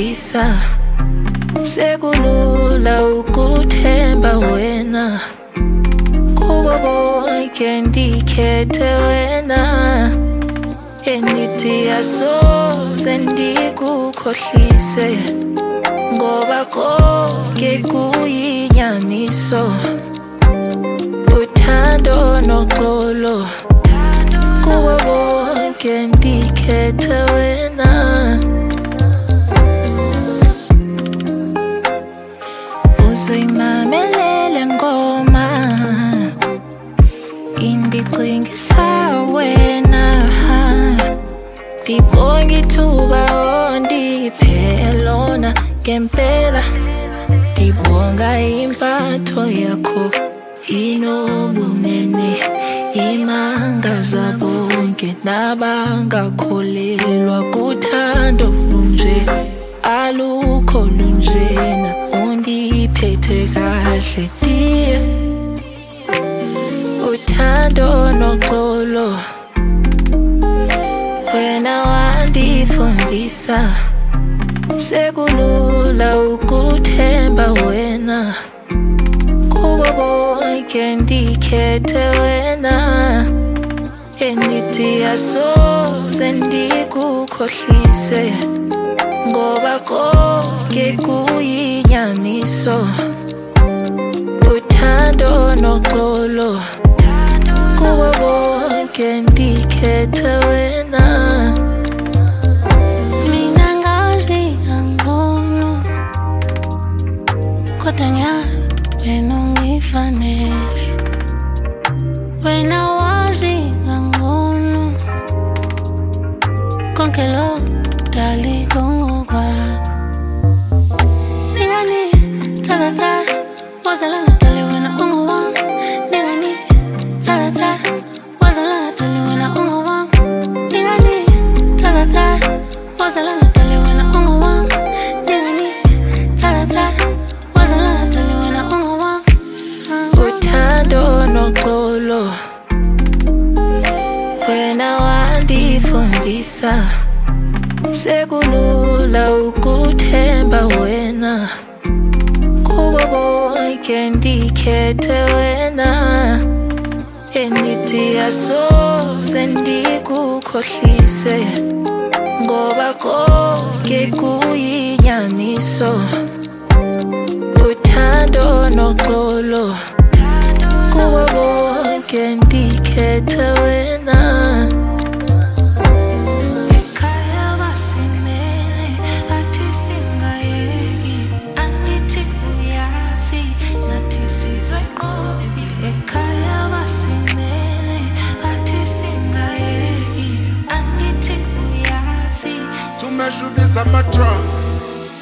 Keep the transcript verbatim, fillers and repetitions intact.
wangifundisa sekulula ukuthemba wena kubo bonke ndikhethe wena endithi asoze ndikukhohlise ngoba konke kuyinyaniso uthando noxolo kubo bonke ndikhethe wena uzoyimamelele ngoma indicingisa wena ndibonga ithuba ondiphe lona ngempela ndibonga impatho yakho inobumene imangaza bonke nabangakholelwa kuthando lunje alukho lunjena undiphethe kahle ndiye uthando noxolo wena wandifundisa sekulula ukuthemba wena kubo bonke ndikhethe wena endithi asoze ndikukhohlise ngoba konke kuyinyaniso uthando noxolo kubo bonke ndikhethe wena mina ngazi angcono kodwa ngiyazi wena ungifanele wena wazi angcono konke lokhu dali kongokwakho ningani thalatha wazala ngadali wena ungowami ningani thalatha wazala ngadali wena ungowami ningani thalatha wazala ngadali wena ungowami ningani thalatha wazala ngadali wena ungowami uthando noxolo wena wandifundisa sekulula ukuthemba wena kubo bonke ndikhethe wena endithi asoze ndikukhohlise ngoba konke kuyinyaniso uthando noxolo kubo bonke ndikhethe wena Should be some drum.